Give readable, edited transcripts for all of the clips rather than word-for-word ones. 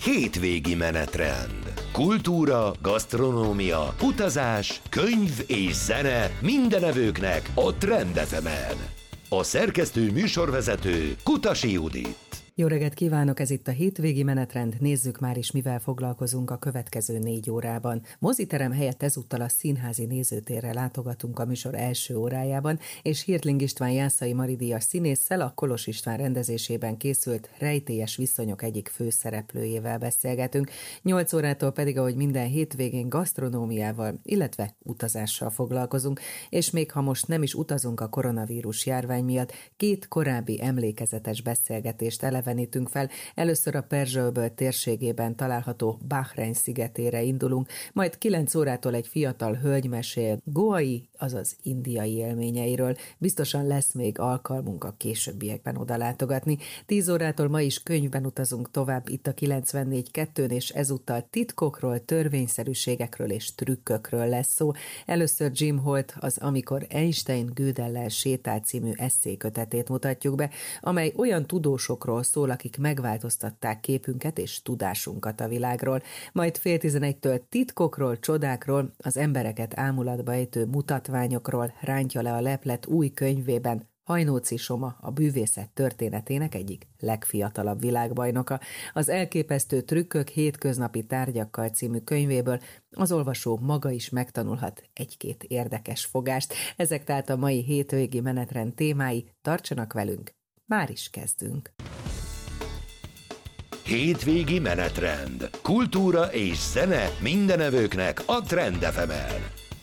Hétvégi menetrend. Kultúra, gasztronómia, utazás, könyv és zene minden evőknek a Trend FM-en. A szerkesztő műsorvezető Kutasi Judit. Jó reggelt kívánok, ez itt a Hétvégi menetrend. Nézzük már is, mivel foglalkozunk a következő 4 órában. Moziterem helyett ezúttal a színházi nézőtérre látogatunk a műsor első órájában, és Hirtling István Jászai Mari-díjas színésszel a Kolos István rendezésében készült Rejtélyes viszonyok egyik főszereplőjével beszélgetünk. 8 órától pedig, ahogy minden hétvégén, gasztronómiával, illetve utazással foglalkozunk, és még ha most nem is utazunk a koronavírus járvány miatt, 2 korábbi emlékezetes beszélgetést elevenítünk fel. Először a Perzsa-öböl térségében található Bahrein szigetére indulunk, majd 9 órától egy fiatal hölgy mesél goai, azaz indiai élményeiről. Biztosan lesz még alkalmunk a későbbiekben oda látogatni. 10 órától ma is könyvben utazunk tovább itt a 94.2-n, és ezúttal titkokról, törvényszerűségekről és trükkökről lesz szó. Először Jim Holt az Amikor Einstein Gödellel sétált című esszékötetét mutatjuk be, amely olyan tudósokról szól, akik megváltoztatták képünket és tudásunkat a világról. Majd 10:30-től titkokról, csodákról, az embereket ámulatba ejtő mutatványokról rántja le a leplet új könyvében Hajnóci Soma, a bűvészet történetének egyik legfiatalabb világbajnoka. Az Elképesztő trükkök hétköznapi tárgyakkal című könyvéből az olvasó maga is megtanulhat 1-2 érdekes fogást. Ezek tehát a mai hétvégi menetrend témái. Tartsanak velünk, már is kezdünk. Hétvégi menetrend. Kultúra és zene minden evőknek a Trend FM-en.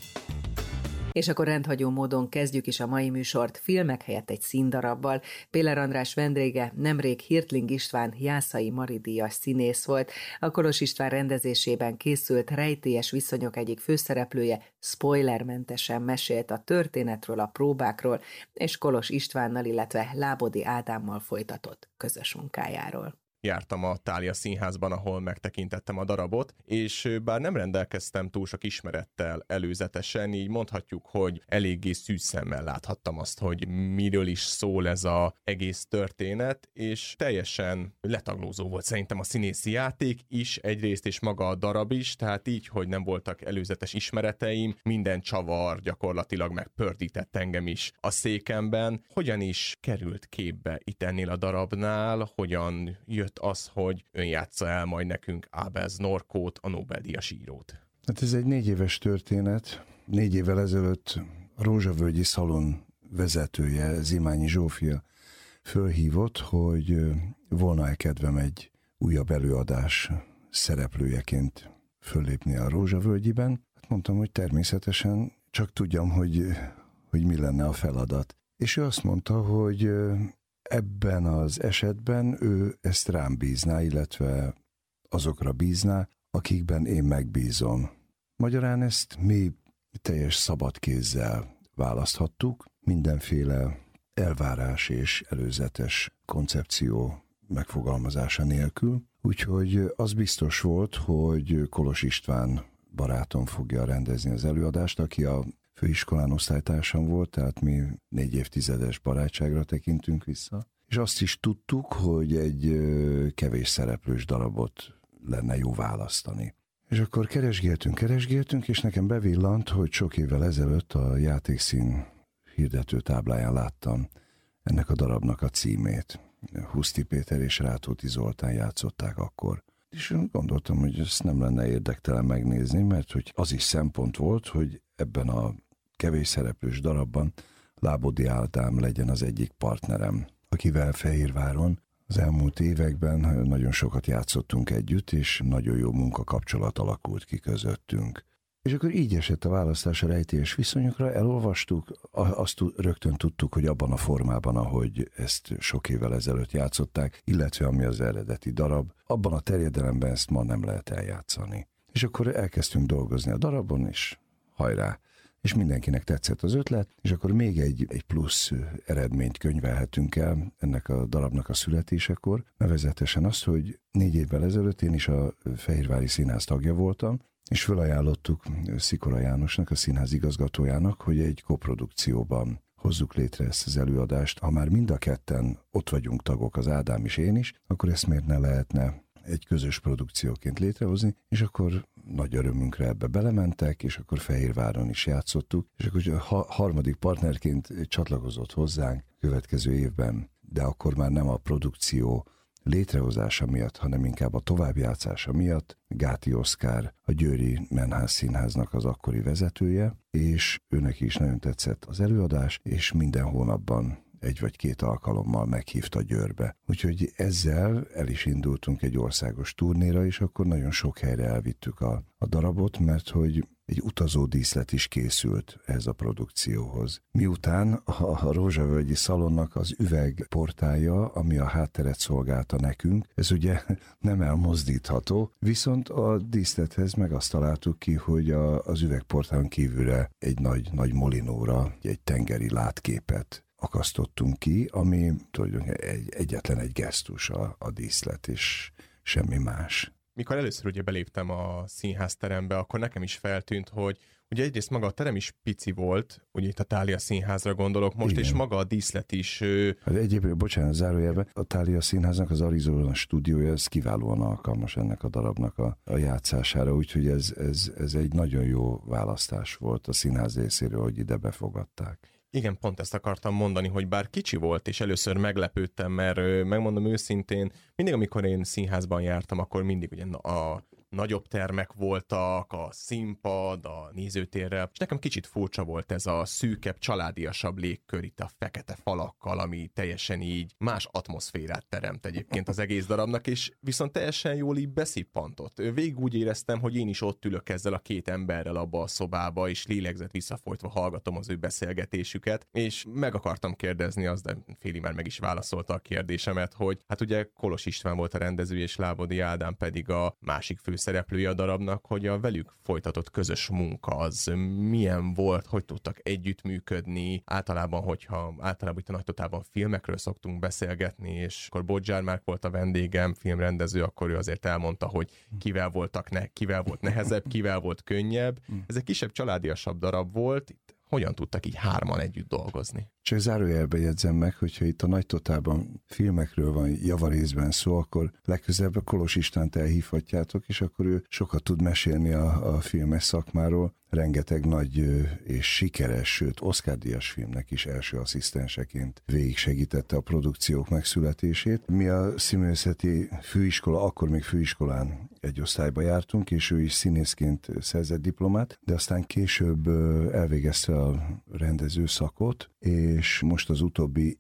És akkor rendhagyó módon kezdjük is a mai műsort filmek helyett egy színdarabbal. Péler András vendége nemrég Hirtling István Jászai Mari-díjas színész volt. A Kolos István rendezésében készült Rejtélyes viszonyok egyik főszereplője spoilermentesen mesélt a történetről, a próbákról, és Kolos Istvánnal, illetve Lábody Ádámmal folytatott közös munkájáról. Jártam a Thália Színházban, ahol megtekintettem a darabot, és bár nem rendelkeztem túl sok ismerettel előzetesen, így mondhatjuk, hogy eléggé szűz szemmel láthattam azt, hogy miről is szól ez az egész történet, és teljesen letaglózó volt szerintem a színészi játék is egyrészt, és maga a darab is, tehát így, hogy nem voltak előzetes ismereteim, minden csavar gyakorlatilag megpördített engem is a székemben. Hogyan is került képbe itt ennél a darabnál, hogyan jött az, hogy ön játsza el majd nekünk Ábez Norkót, a Nobel-díjas írót? Hát ez egy 4 éves történet. 4 évvel ezelőtt a Rózsavölgyi Szalon vezetője, Zimányi Zsófia fölhívott, hogy volna-e kedvem egy újabb előadás szereplőjeként föllépni a Rózsavölgyiben. Hát mondtam, hogy természetesen, csak tudjam, hogy mi lenne a feladat. És ő azt mondta, hogy ebben az esetben ő ezt rám bízná, illetve azokra bízná, akikben én megbízom. Magyarán ezt mi teljes szabad kézzel választhattuk, mindenféle elvárás és előzetes koncepció megfogalmazása nélkül. Úgyhogy az biztos volt, hogy Kolos István barátom fogja rendezni az előadást, aki a főiskolán osztálytársam volt, tehát mi 4 évtizedes barátságra tekintünk vissza. És azt is tudtuk, hogy egy kevés szereplős darabot lenne jó választani. És akkor keresgéltünk, és nekem bevillant, hogy sok évvel ezelőtt a Játékszín hirdető tábláján láttam ennek a darabnak a címét. Huszti Péter és Rátóti Zoltán játszották akkor. És gondoltam, hogy ezt nem lenne érdektelen megnézni, mert hogy az is szempont volt, hogy ebben a kevés szereplős darabban Lábody Ádám legyen az egyik partnerem, akivel Fehérváron az elmúlt években nagyon sokat játszottunk együtt, és nagyon jó munkakapcsolat alakult ki közöttünk. És akkor így esett a választás a Rejtélyes viszonyokra, elolvastuk, azt rögtön tudtuk, hogy abban a formában, ahogy ezt sok évvel ezelőtt játszották, illetve ami az eredeti darab, abban a terjedelemben ezt ma nem lehet eljátszani. És akkor elkezdtünk dolgozni a darabon, és hajrá! És mindenkinek tetszett az ötlet, és akkor még egy plusz eredményt könyvelhetünk el ennek a darabnak a születésekor, nevezetesen azt, hogy 4 évvel ezelőtt én is a Fehérvári Színház tagja voltam, és felajánlottuk Szikora Jánosnak, a színház igazgatójának, hogy egy koprodukcióban hozzuk létre ezt az előadást. Ha már mind a ketten ott vagyunk tagok, az Ádám és én is, akkor ezt miért ne lehetne egy közös produkcióként létrehozni, és akkor nagy örömünkre ebbe belementek, és akkor Fehérváron is játszottuk, és akkor harmadik partnerként csatlakozott hozzánk következő évben, de akkor már nem a produkció létrehozása miatt, hanem inkább a továbbjátszása miatt Gáti Oszkár, a Győri Menház Színháznak az akkori vezetője, és őnek is nagyon tetszett az előadás, és minden hónapban 1 vagy 2 alkalommal meghívta Győrbe. Úgyhogy ezzel el is indultunk egy országos turnéra, és akkor nagyon sok helyre elvittük a darabot, mert hogy egy utazó díszlet is készült ez a produkcióhoz. Miután a Rózsavölgyi Szalonnak az üvegportálja, ami a hátteret szolgálta nekünk, ez ugye nem elmozdítható, viszont a díszlethez meg azt találtuk ki, hogy az üvegportálon kívülre egy nagy molinóra, egy tengeri látképet akasztottunk ki, ami tulajdonképpen egyetlen egy gesztus a díszlet, és semmi más. Mikor először ugye beléptem a színházterembe, akkor nekem is feltűnt, hogy ugye egyrészt maga a terem is pici volt, ugye itt a Thália Színházra gondolok most, igen. És maga a díszlet is... Hát egyébként, bocsánat, zárójelben, a Thália Színháznak az Arizona stúdiója, ez kiválóan alkalmas ennek a darabnak a játszására, úgyhogy ez egy nagyon jó választás volt a színház részéről, hogy ide befogadták. Igen, pont ezt akartam mondani, hogy bár kicsi volt, és először meglepődtem, mert megmondom őszintén, mindig amikor én színházban jártam, akkor mindig ugye a nagyobb termek voltak, a színpad, a nézőtérrel, és nekem kicsit furcsa volt ez a szűkebb, családiasabb légkör itt a fekete falakkal, ami teljesen így más atmoszférát teremt egyébként az egész darabnak, és viszont teljesen jól így beszippantott. Végig úgy éreztem, hogy én is ott ülök ezzel a 2 emberrel abba a szobába, és lélegzet visszafolytva hallgatom az ő beszélgetésüket, és meg akartam kérdezni azt, de Féli már meg is válaszolta a kérdésemet, hogy hát ugye Kolos István volt a rendező, és Lábodi Ádám pedig a másik főszereplője a darabnak, hogy a velük folytatott közös munka az milyen volt, hogy tudtak együttműködni, általában itt a Nagy Totálban filmekről szoktunk beszélgetni, és akkor Bodzsár Márk volt a vendégem, filmrendező, akkor ő azért elmondta, hogy kivel volt nehezebb, kivel volt könnyebb. Ez egy kisebb, családiasabb darab volt, itt hogyan tudtak így 3-an együtt dolgozni? Csak zárójelbe jegyzem meg, hogyha itt a Nagy Totálban filmekről van javarészben szó, akkor legközelebb a Kolos Istvánt elhívhatjátok, és akkor ő sokat tud mesélni a filmes szakmáról. Rengeteg nagy és sikeres, sőt Oscar-díjas filmnek is első asszisztenseként végig segítette a produkciók megszületését. Mi a Színművészeti Főiskola, akkor még főiskolán egy osztályba jártunk, és ő is színészként szerzett diplomát, de aztán később elvégezte a rendező szakot, és most az utóbbi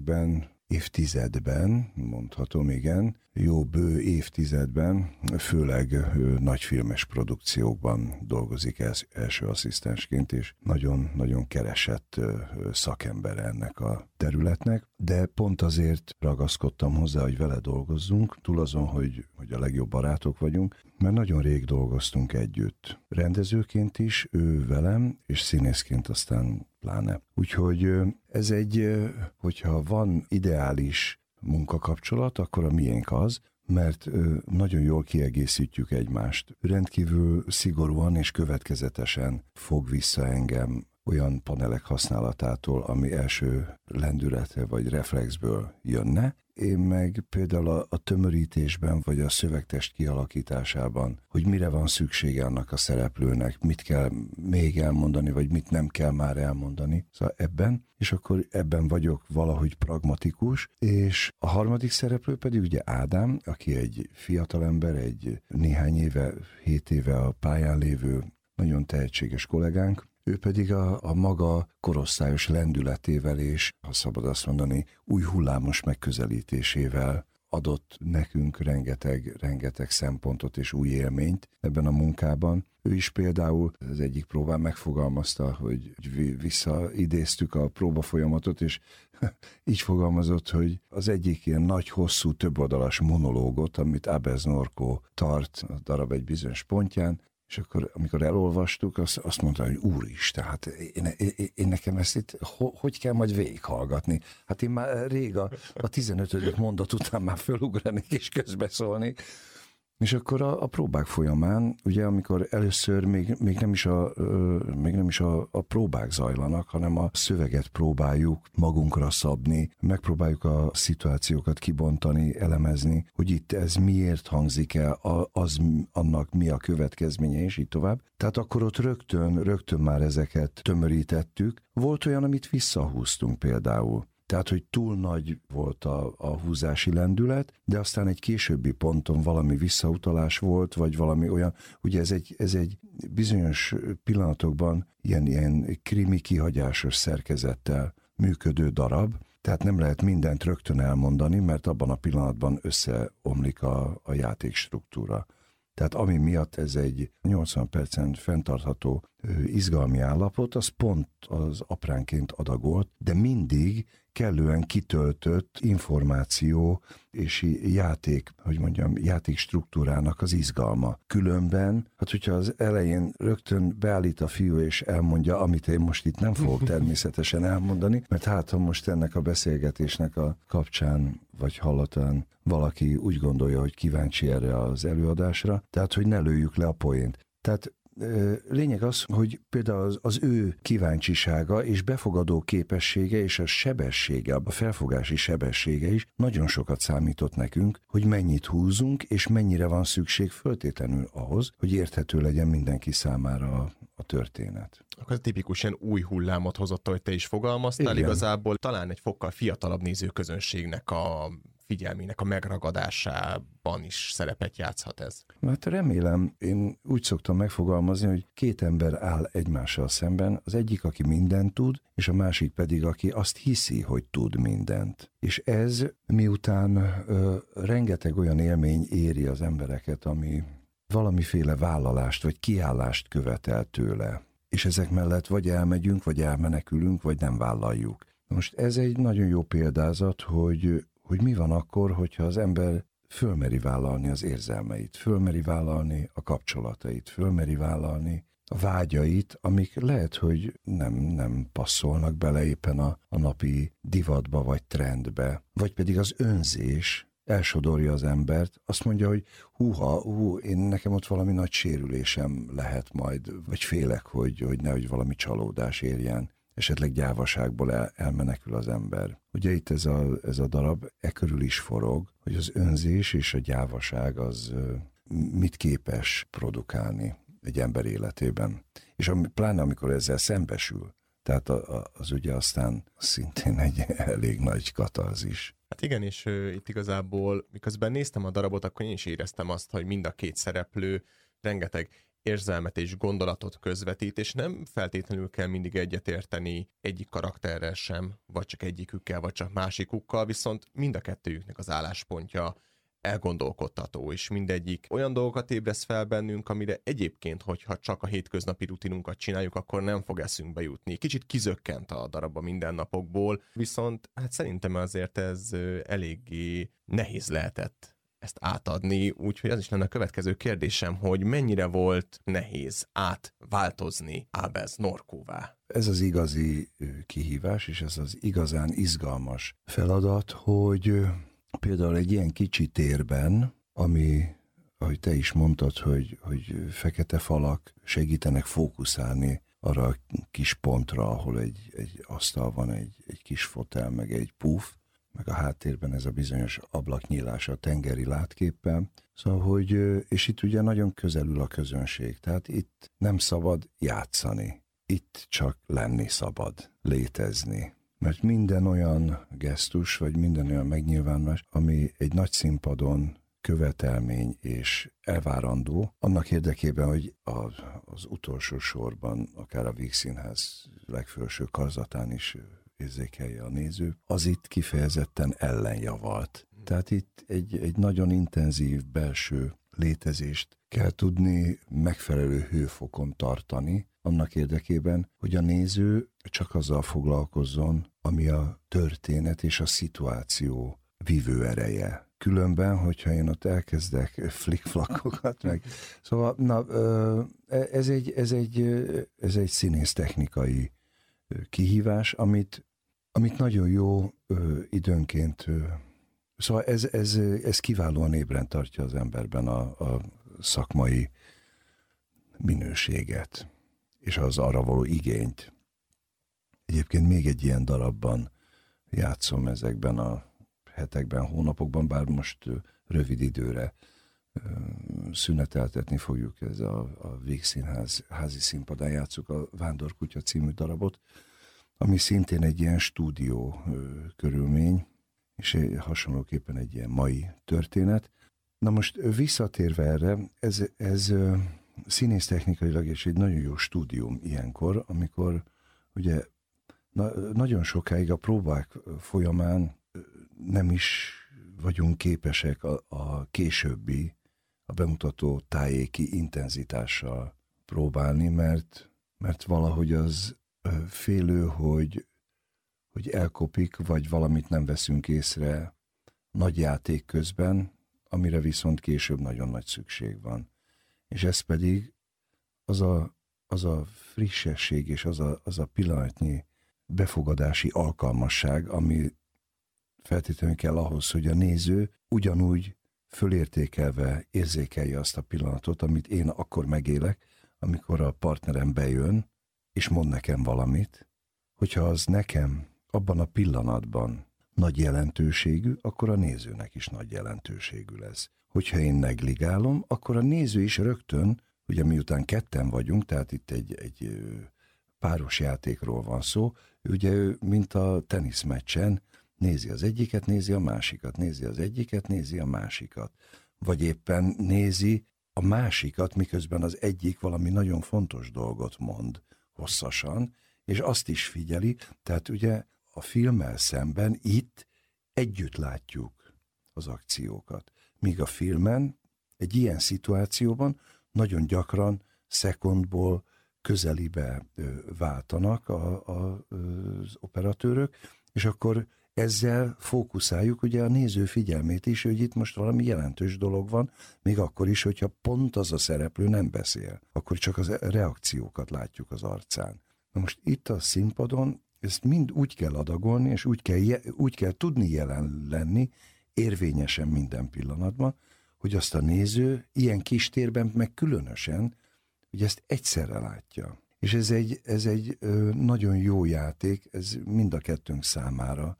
évtizedben, mondhatom, igen, jó bő évtizedben, főleg nagyfilmes produkciókban dolgozik első asszisztensként, és nagyon-nagyon keresett szakember ennek a területnek, de pont azért ragaszkodtam hozzá, hogy vele dolgozzunk, túl azon, hogy a legjobb barátok vagyunk, mert nagyon rég dolgoztunk együtt. Rendezőként is, ő velem, és színészként aztán pláne. Úgyhogy ez hogyha van ideális munkakapcsolat, akkor a miénk az, mert nagyon jól kiegészítjük egymást. Rendkívül szigorúan és következetesen fog vissza engem olyan panelek használatától, ami első lendületre vagy reflexből jönne. Én meg például a tömörítésben, vagy a szövegtest kialakításában, hogy mire van szüksége annak a szereplőnek, mit kell még elmondani, vagy mit nem kell már elmondani. Szóval és akkor ebben vagyok valahogy pragmatikus, és a harmadik szereplő pedig ugye Ádám, aki egy fiatalember, egy néhány éve, 7 éve a pályán lévő, nagyon tehetséges kollégánk, ő pedig a maga korosztályos lendületével és, ha szabad azt mondani, új hullámos megközelítésével adott nekünk rengeteg szempontot és új élményt ebben a munkában. Ő is például az egyik próbán megfogalmazta, hogy visszaidéztük a próbafolyamatot, és így fogalmazott, hogy az egyik ilyen nagy, hosszú, többoldalas monológot, amit Abez Norco tart a darab egy bizonyos pontján, és akkor, amikor elolvastuk, azt mondta, hogy úristen, hát én nekem ezt itt hogy kell majd végighallgatni? Hát én már rég a 15. mondat után már fölugranék és közbeszólnék. És akkor a próbák folyamán, ugye amikor először még nem is a próbák zajlanak, hanem a szöveget próbáljuk magunkra szabni, megpróbáljuk a szituációkat kibontani, elemezni, hogy itt ez miért hangzik el, annak mi a következménye, és így tovább. Tehát akkor ott rögtön már ezeket tömörítettük. Volt olyan, amit visszahúztunk például. Tehát, hogy túl nagy volt a húzási lendület, de aztán egy későbbi ponton valami visszautalás volt, vagy valami olyan, ugye ez egy bizonyos pillanatokban ilyen krimi kihagyásos szerkezettel működő darab, tehát nem lehet mindent rögtön elmondani, mert abban a pillanatban összeomlik a játék struktúra. Tehát ami miatt ez egy 80 percen fenntartható izgalmi állapot, az pont az apránként adagolt, de mindig kellően kitöltött információ és játék struktúrának az izgalma. Különben, hát hogyha az elején rögtön beállít a fiú és elmondja, amit én most itt nem fogok természetesen elmondani, mert hát ha most ennek a beszélgetésnek a kapcsán vagy hallatán valaki úgy gondolja, hogy kíváncsi erre az előadásra, tehát hogy ne lőjük le a poént. Tehát lényeg az, hogy például az ő kíváncsisága és befogadó képessége és a sebessége, a felfogási sebessége is nagyon sokat számított nekünk, hogy mennyit húzunk és mennyire van szükség föltétlenül ahhoz, hogy érthető legyen mindenki számára a történet. Akkor tipikus ilyen új hullámot hozott, ahogy te is fogalmaztál, igen. Igazából talán egy fokkal fiatalabb nézőközönségnek a figyelmének a megragadásában is szerepet játszhat ez. Hát remélem, én úgy szoktam megfogalmazni, hogy két ember áll egymással szemben, az egyik, aki mindent tud, és a másik pedig, aki azt hiszi, hogy tud mindent. És ez miután rengeteg olyan élmény éri az embereket, ami valamiféle vállalást vagy kiállást követel tőle. És ezek mellett vagy elmegyünk, vagy elmenekülünk, vagy nem vállaljuk. Most ez egy nagyon jó példázat, hogy mi van akkor, hogyha az ember fölmeri vállalni az érzelmeit, fölmeri vállalni a kapcsolatait, fölmeri vállalni a vágyait, amik lehet, hogy nem passzolnak bele éppen a napi divatba vagy trendbe, vagy pedig az önzés elsodorja az embert, azt mondja, hogy nekem ott valami nagy sérülésem lehet majd, vagy félek, hogy nehogy valami csalódás érjen. Esetleg gyávaságból elmenekül az ember. Ugye itt ez a darab körül is forog, hogy az önzés és a gyávaság az mit képes produkálni egy ember életében. És pláne amikor ezzel szembesül, tehát az ugye aztán szintén egy elég nagy katarzis. Hát igen, és itt igazából, miközben néztem a darabot, akkor én is éreztem azt, hogy mind a két szereplő rengeteg érzelmet és gondolatot közvetít, és nem feltétlenül kell mindig egyetérteni egyik karakterrel sem, vagy csak egyikükkel, vagy csak másikukkal, viszont mind a kettőjüknek az álláspontja elgondolkodtató, és mindegyik olyan dolgokat ébreszt fel bennünk, amire egyébként, hogyha csak a hétköznapi rutinunkat csináljuk, akkor nem fog eszünkbe jutni. Kicsit kizökkent a darab a mindennapokból, viszont hát szerintem azért ez eléggé nehéz lehetett ezt átadni, úgyhogy az is lenne a következő kérdésem, hogy mennyire volt nehéz átváltozni Ábez Norkóvá? Ez az igazi kihívás, és ez az igazán izgalmas feladat, hogy például egy ilyen kicsi térben, ami, ahogy te is mondtad, hogy fekete falak segítenek fókuszálni arra a kis pontra, ahol egy asztal van, egy kis fotel, meg egy puf, meg a háttérben ez a bizonyos ablaknyílás a tengeri látképpel. Szóval, és itt ugye nagyon közelül a közönség, tehát itt nem szabad játszani, itt csak lenni szabad, létezni. Mert minden olyan gesztus, vagy minden olyan megnyilvánulás, ami egy nagy színpadon követelmény és elvárandó, annak érdekében, hogy az utolsó sorban, akár a Vígszínház legfelső karzatán is érzékelje a néző, az itt kifejezetten ellenjavalt. Tehát itt egy nagyon intenzív belső létezést kell tudni megfelelő hőfokon tartani, annak érdekében, hogy a néző csak azzal foglalkozzon, ami a történet és a szituáció vívő ereje. Különben, hogyha én ott elkezdek flickflakokat, meg... Szóval, ez egy színésztechnikai kihívás, amit nagyon jó időnként Szóval ez kiválóan ébren tartja az emberben a szakmai minőséget, és az arra való igényt. Egyébként még egy ilyen darabban játszom ezekben a hetekben, hónapokban, bár most rövid időre szüneteltetni fogjuk, ez a Vígszínház házi színpadán játszuk a Vándorkutya című darabot, ami szintén egy ilyen stúdió körülmény, és hasonlóképpen egy ilyen mai történet. Na most visszatérve erre, ez színésztechnikailag és egy nagyon jó stúdium ilyenkor, amikor ugye nagyon sokáig a próbák folyamán nem is vagyunk képesek a későbbi, a bemutató tájéki intenzitással próbálni, mert valahogy az félő, hogy elkopik, vagy valamit nem veszünk észre nagy játék közben, amire viszont később nagyon nagy szükség van. És ez pedig az a frissesség és az a pillanatnyi befogadási alkalmasság, ami feltétlenül kell ahhoz, hogy a néző ugyanúgy fölértékelve érzékelje azt a pillanatot, amit én akkor megélek, amikor a partnerem bejön, és mond nekem valamit, hogyha az nekem abban a pillanatban nagy jelentőségű, akkor a nézőnek is nagy jelentőségű lesz. Hogyha én negligálom, akkor a néző is rögtön, ugye miután ketten vagyunk, tehát itt egy páros játékról van szó, ugye ő, mint a teniszmeccsen, nézi az egyiket, nézi a másikat, nézi az egyiket, nézi a másikat. Vagy éppen nézi a másikat, miközben az egyik valami nagyon fontos dolgot mond hosszasan, és azt is figyeli, tehát ugye a filmmel szemben itt együtt látjuk az akciókat. Míg a filmen egy ilyen szituációban nagyon gyakran szekundból közelibe váltanak az operatőrök, és akkor ezzel fókuszáljuk ugye a néző figyelmét is, hogy itt most valami jelentős dolog van, még akkor is, hogyha pont az a szereplő nem beszél. Akkor csak az reakciókat látjuk az arcán. Na most itt a színpadon ezt mind úgy kell adagolni, és úgy kell tudni jelen lenni, érvényesen minden pillanatban, hogy azt a néző ilyen kis térben meg különösen, hogy ezt egyszerre látja. És ez egy nagyon jó játék, ez mind a kettőnk számára.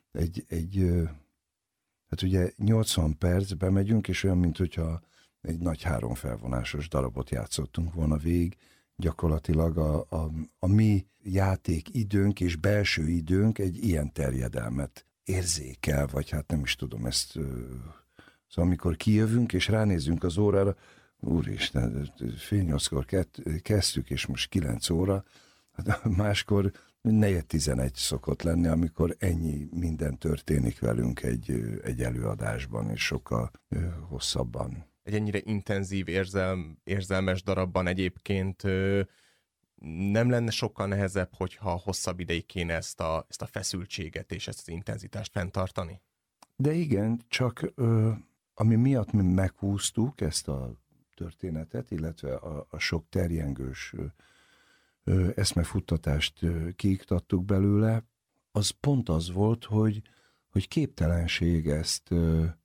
Hát ugye 80 percbe megyünk, és olyan, mint hogyha egy nagy 3 felvonásos darabot játszottunk volna végig. Gyakorlatilag a mi játékidőnk és belső időnk egy ilyen terjedelmet érzékel, vagy hát nem is tudom ezt. Szóval amikor kijövünk és ránézünk az órára, úristen, fél 8-kor kezdtük, és most 9 óra, hát máskor 4:11 szokott lenni, amikor ennyi minden történik velünk egy előadásban, és sokkal hosszabban. Egy ennyire intenzív érzelmes darabban egyébként nem lenne sokkal nehezebb, hogyha hosszabb ideig kéne ezt a feszültséget és ezt az intenzitást fenntartani? De igen, csak ami miatt mi meghúztuk ezt a történetet, illetve a sok terjengős eszmefuttatást kiiktattuk belőle, az pont az volt, hogy képtelenség ezt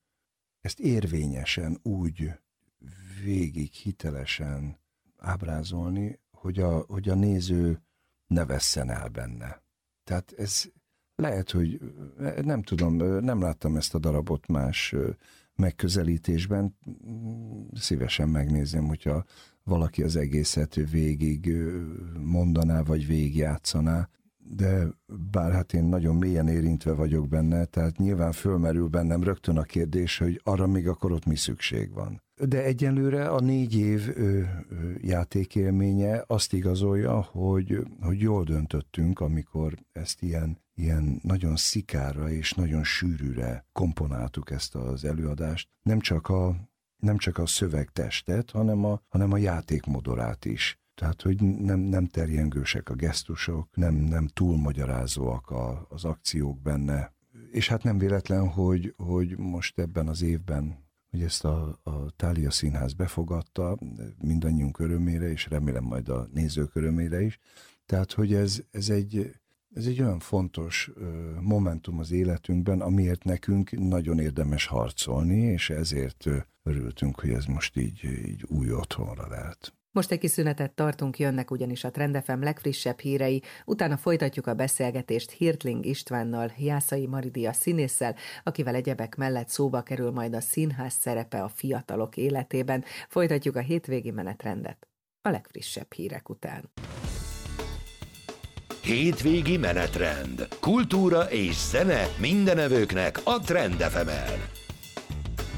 érvényesen úgy végig hitelesen ábrázolni, hogy a néző ne vesszen el benne. Tehát ez lehet, hogy nem tudom, nem láttam ezt a darabot más megközelítésben, szívesen megnézem, hogyha valaki az egészet végig mondaná, vagy végigjátszaná, de bár hát én nagyon mélyen érintve vagyok benne, tehát nyilván fölmerül bennem rögtön a kérdés, hogy arra még akkor ott mi szükség van. De egyenlőre a 4 év játékélménye azt igazolja, hogy jól döntöttünk, amikor ezt ilyen nagyon szikára és nagyon sűrűre komponáltuk ezt az előadást. Nem csak a szövegtestet, hanem a játékmodorát is. Tehát, hogy nem terjengősek a gesztusok, nem túlmagyarázóak az akciók benne. És hát nem véletlen, hogy most ebben az évben, hogy ezt a Thália Színház befogadta, mindannyiunk örömére, és remélem majd a nézők örömére is. Tehát, hogy ez egy Ez egy olyan fontos momentum az életünkben, amiért nekünk nagyon érdemes harcolni, és ezért örültünk, hogy ez most így új otthonra lett. Most egy kis szünetet tartunk, jönnek ugyanis a Trend FM legfrissebb hírei, utána folytatjuk a beszélgetést Hirtling Istvánnal, Jászai Maridia színésszel, akivel egyebek mellett szóba kerül majd a színház szerepe a fiatalok életében. Folytatjuk a hétvégi menetrendet a legfrissebb hírek után. Hétvégi menetrend. Kultúra és zene mindenevőknek a Trend FM-en.